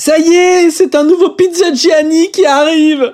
Ça y est, c'est un nouveau Pizza Gianni qui arrive.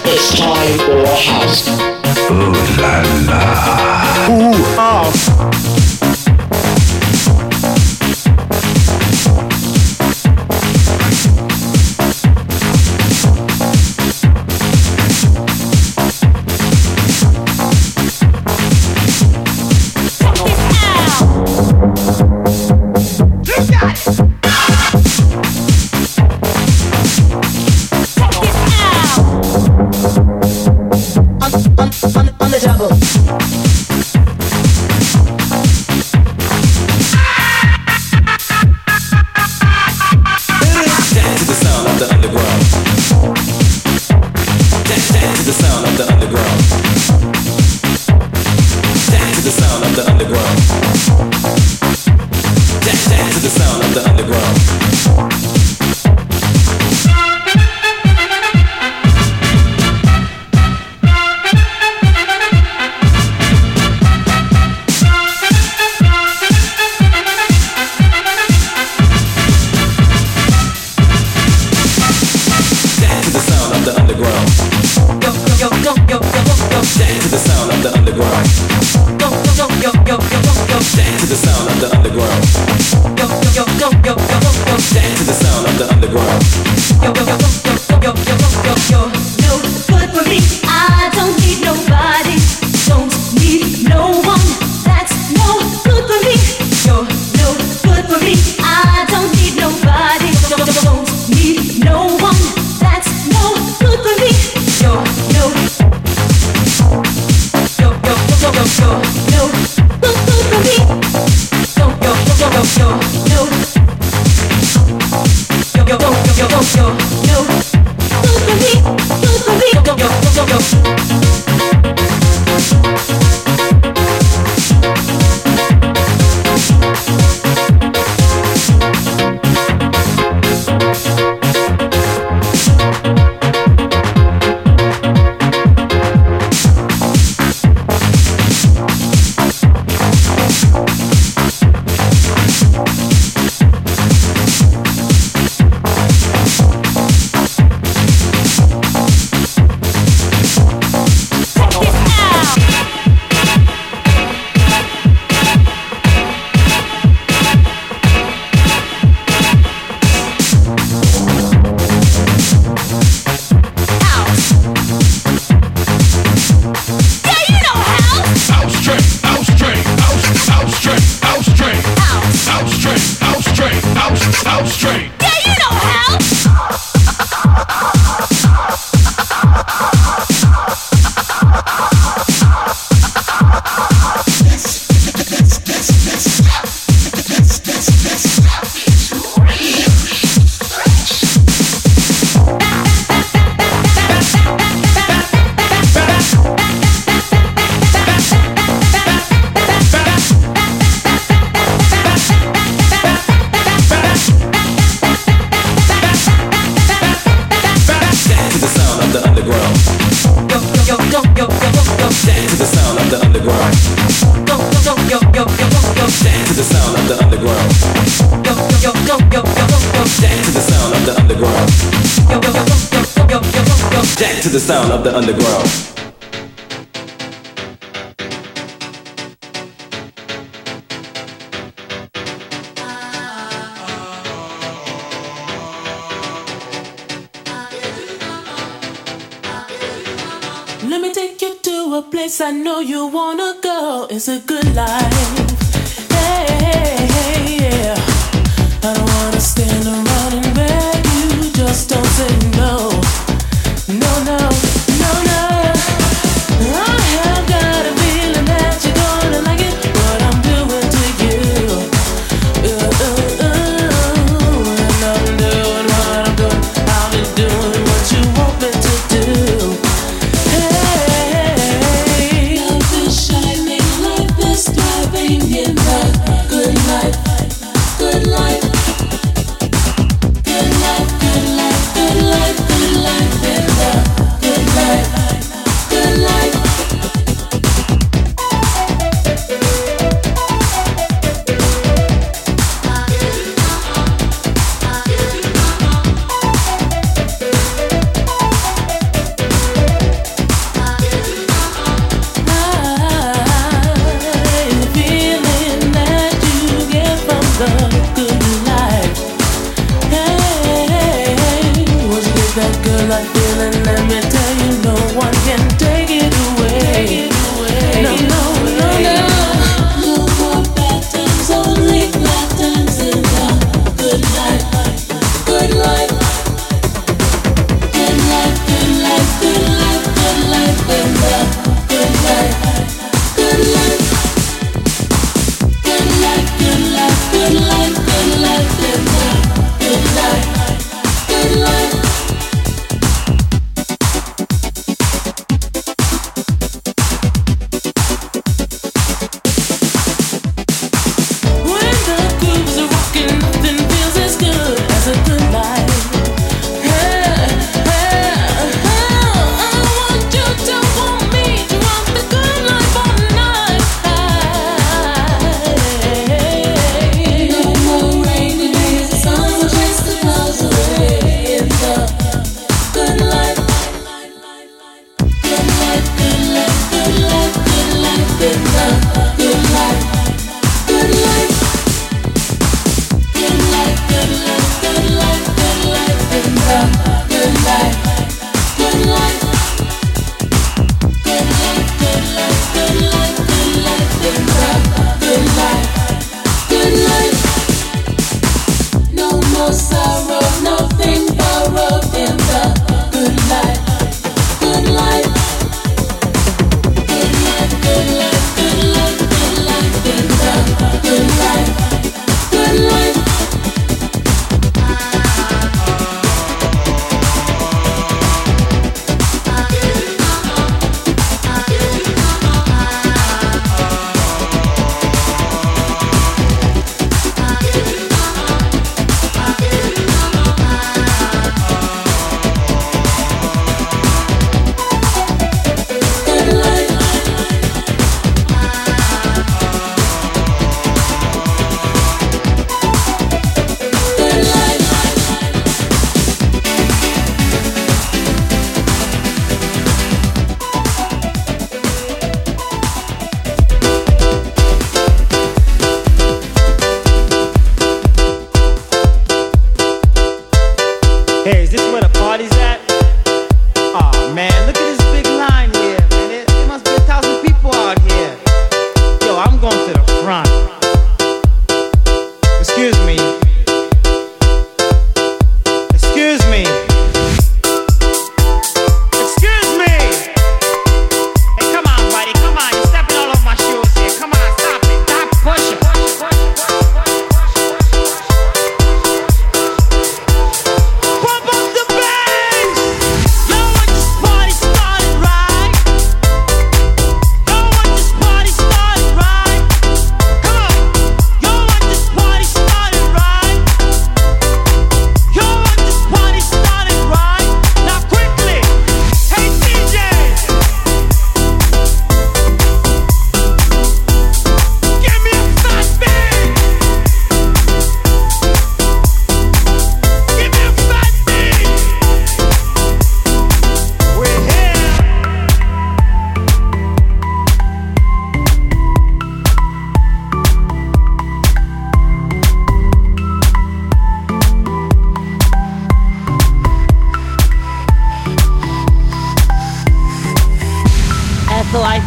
It's time for house. Ooh la la. Ooh, house. On the double. To the sound of the underground. Let me take you to a place I know you wanna go. It's a good life. Hey, yeah. I don't wanna stand around and beg you. Just don't say no. No, no, no, no. I have got a feeling that you're gonna like it. What I'm doing to you. And I'm doing what I'm doing. I'll be doing what you want me to do. Hey, love is shining, life is thriving in the good life, good life, good life, good life, good life, good life.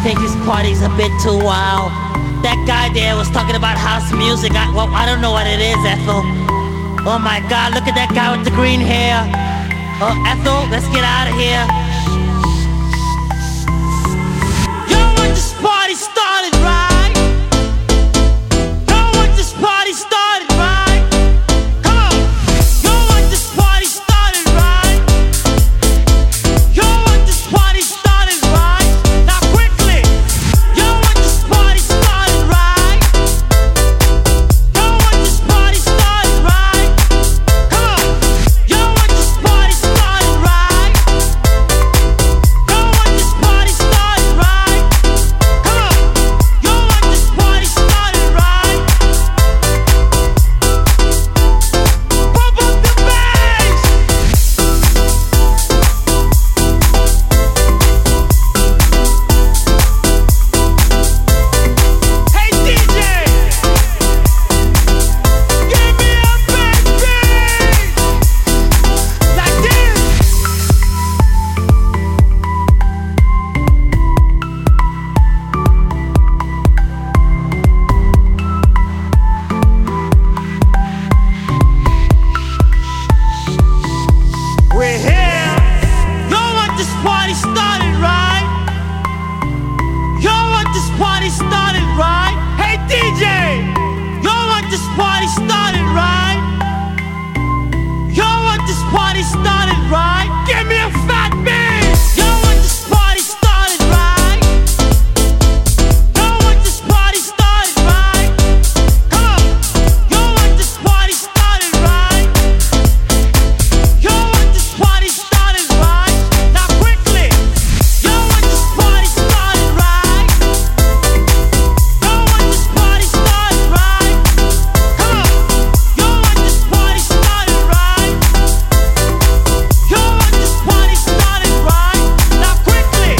think this party's a bit too wild. That guy there was talking about house music. I don't know what it is, Ethel. Oh my God, look at that guy with the green hair. Oh, Ethel, let's get out of here. Yo, want this party started, right? Yo, want this party started, right? Come on. Yo, want this party started, right? Yo, want this party started, right? Now quickly. Yo, want this party started, right? Yo, want this party started, right? Come on. Yo, want this party started, right? Yo, want this party started, right? Come on. Yo, want this party started, right? Pump up the bass. Hey DJ, give me a bass beat like this. We're here. Y'all want this party started, right? Y'all want this party started, right? Hey DJ, y'all want this party started, right? Y'all want this party started, right? Give me a fat beat. Y'all want this party started, right? Y'all want this party started, right? Come on. Y'all want this party started, right? Y'all want this party started, right? Now quickly. Y'all want this party started, right? Y'all want this party started, right? Come on. Y'all want this party started, right? Y'all want this party started, right? Now quickly.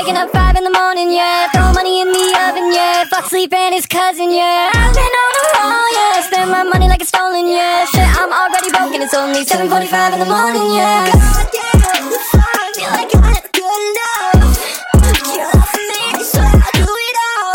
waking up 5 in the morning, yeah. Throw money in the oven, yeah. Fuck sleep and his cousin, yeah. I've been on the roll, yeah. Spend my money like it's stolen, yeah. Shit, I'm already broken, it's only 7:45 in the morning, yeah. God damn, I feel like I had good enough. You love me, so I do it all.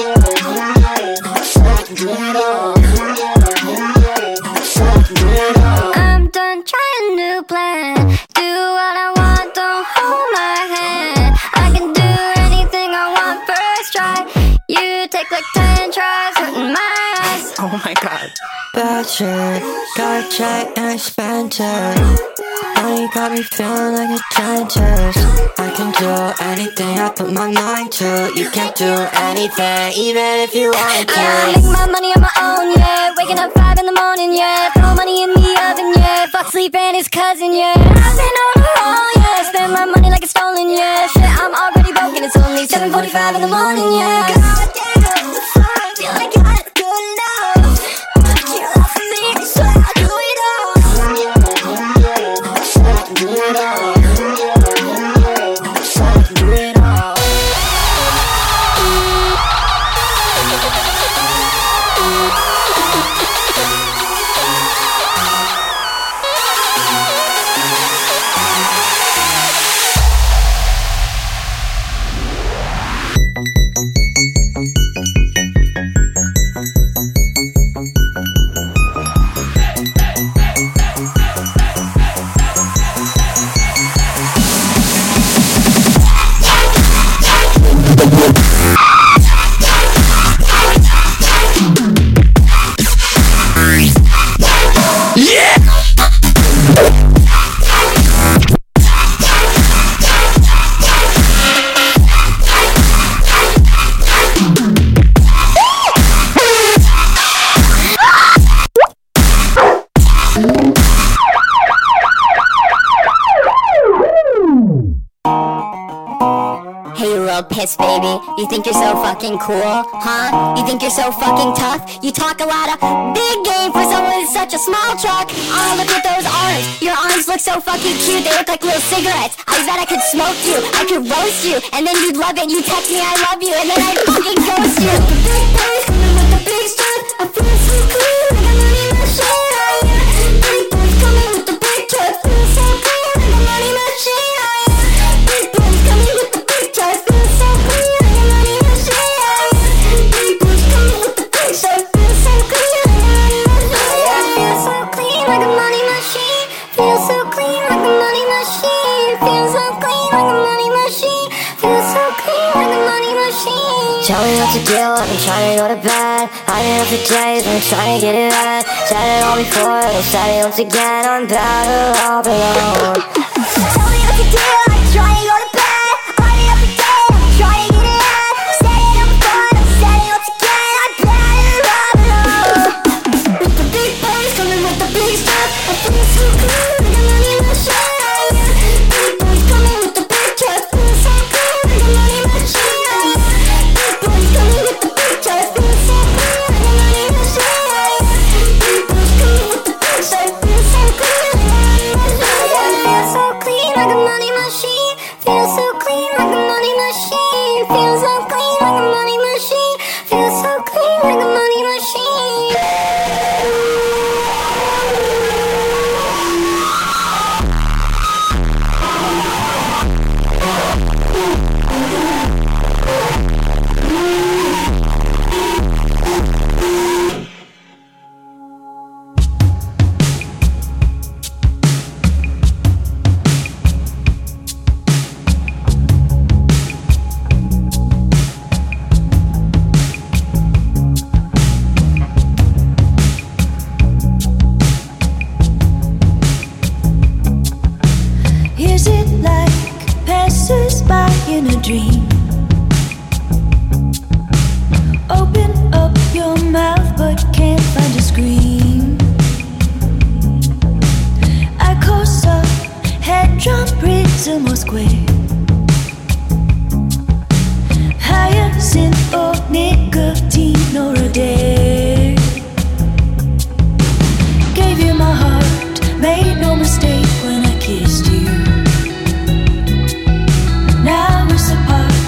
I'm done trying to plan. Do what I want, don't hold my hand. I can do anything I want first try. You take like 10 tries, hurting my eyes. Oh my god. Bad shit, got a check and I spent it. Now you got me feeling like a dentist. I can do anything I put my mind to. You can't do anything, even if you want to. Yeah, I make my money on my own, yeah. Waking up 5 in the morning, yeah. Throw money in the oven, yeah. Fuck sleep and his cousin, yeah. I've been on the roll, yeah. Spend my money like it's stolen, yeah. Shit, I'm already broken, it's only 7:45 in the morning, yeah. God damn, I feel like I had good enough. You love me, so I do it all. Do it all. Do it all. Piss, baby. You think you're so fucking cool, huh? You think you're so fucking tough? You talk a lot of big game for someone with such a small truck. Oh, look at those arms. Your arms look so fucking cute. They look like little cigarettes. I bet I could smoke you. I could roast you. And then you'd love it. You text me I love you. And then I'd fucking ghost you. The big boys coming with the big stuff. I feel so cool. Like I'm money machine. Oh yeah. Big boys coming with the big truck. Feel so cool. Like I'm money machine. Oh yeah. Big boys coming with the big truck. Feel so cool. Tell me what to do, I've been trying to go to bed. I didn't know for days, I've been trying to get it right. Said it all before, I said it once again. I'm better off alone. Tell me what to do, I've been trying to go to bed. I didn't know for days, I've been trying to get it right. Said it all before, I said it once again. I'm better off alone. With the big boys coming with the big stuff, I feel so cool, like I'm money machine. Big boys coming with the big truck, feel so cool, like I'm money machine. Mistake when I kissed you. Now we're so apart.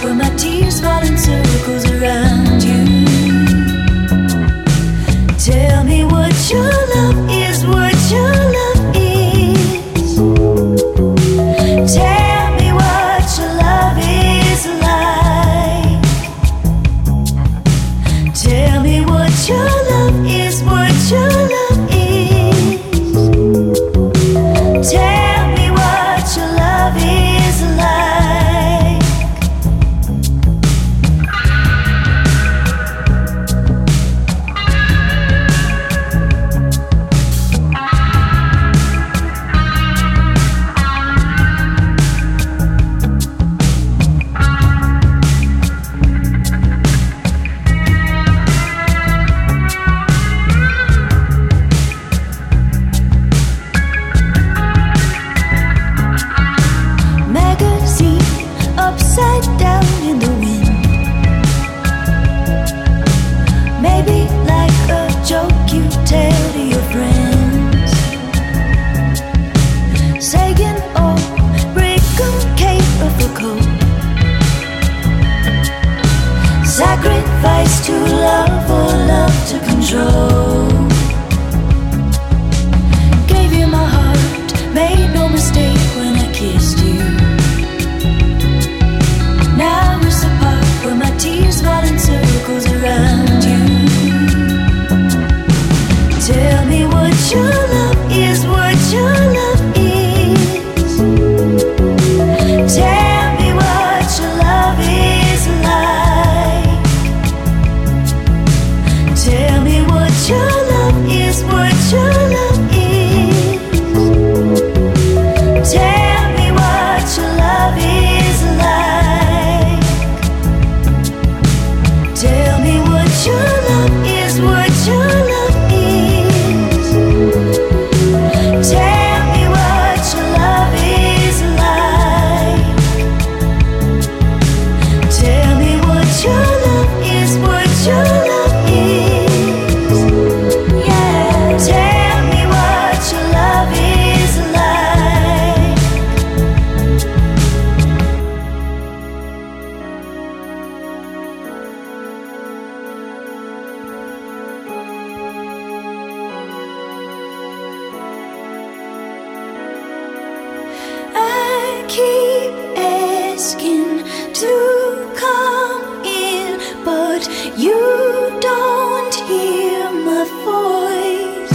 keep asking to come in, but you don't hear my voice.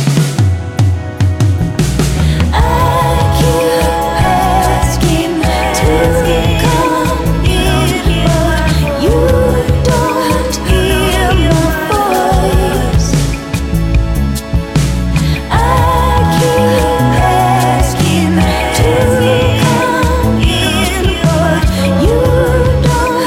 I keep asking to come in, but you don't hear my voice. I keep asking to come in, but you don't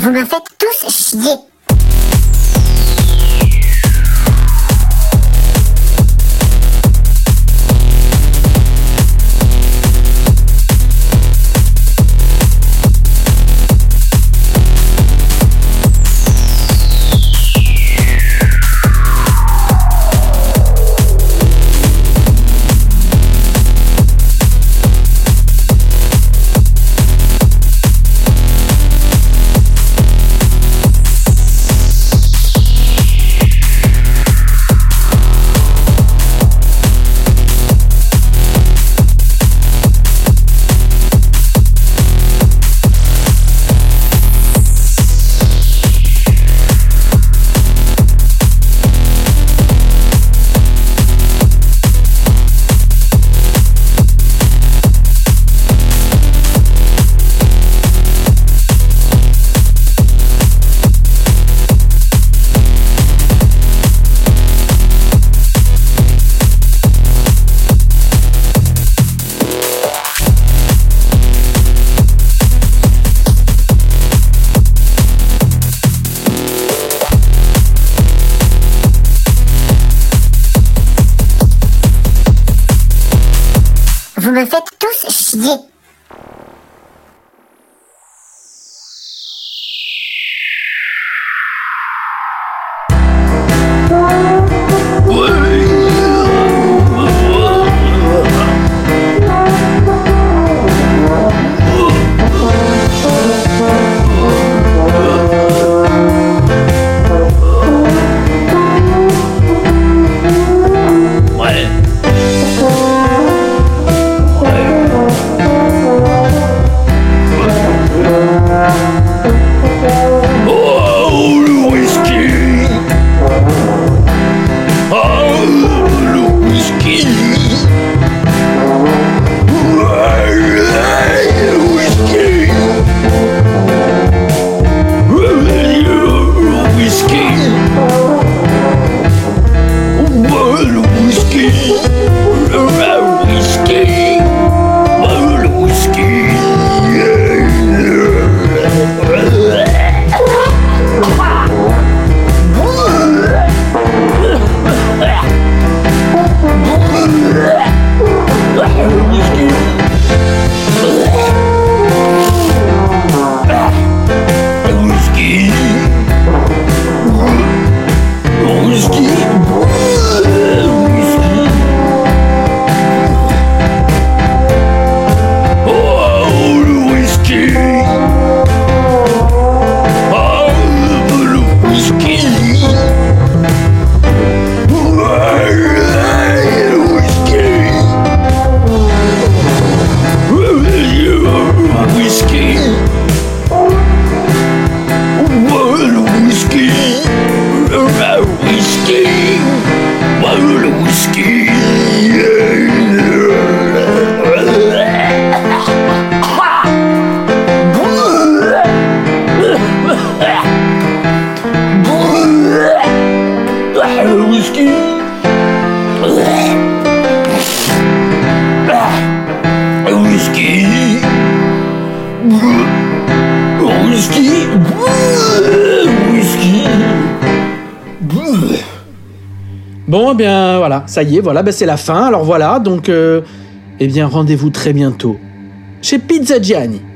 Vous me faites tous chier. Vous me faites tous chier. Bon, eh bien, voilà, ça y est, voilà, ben, c'est la fin. Alors voilà, donc, eh bien, rendez-vous très bientôt chez Pizza Gianni.